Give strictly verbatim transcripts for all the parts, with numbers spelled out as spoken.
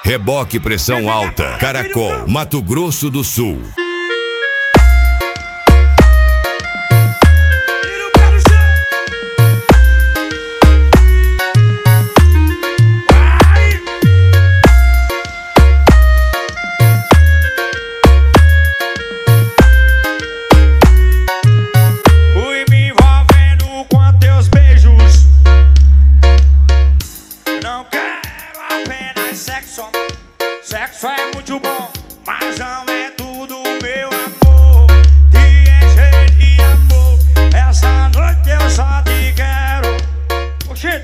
Reboque pressão alta, Caracol, Mato Grosso do Sul. Sexo é muito bom, mas não é tudo, meu amor. Te encher de amor, essa noite eu só te quero. Oxê!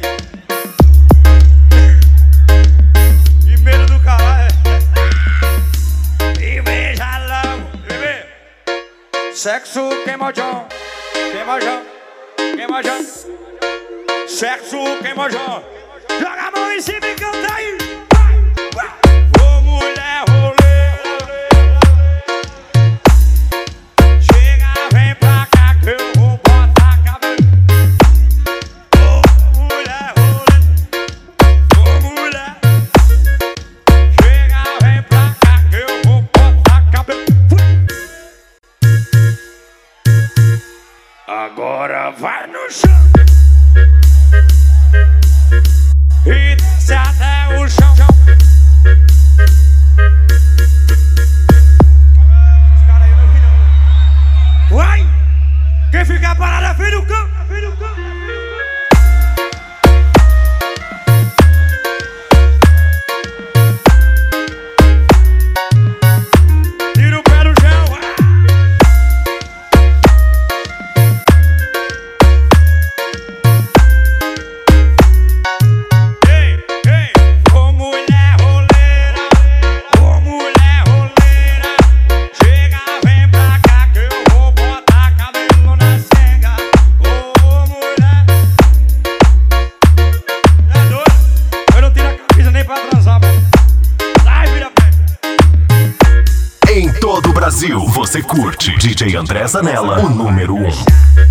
E medo do caralho. E beija logo, bebê. Sexo queimojão, queimojão, queimojão. Sexo queimojão. Joga a mão em cima e canta aí. Agora vai no chão e desce até o chão. Esses caras aí eu não vi não. Vai! Quem ficar parado é filho do cão, é filho do cão. Brasil, você curte D J André Zanella, o número um.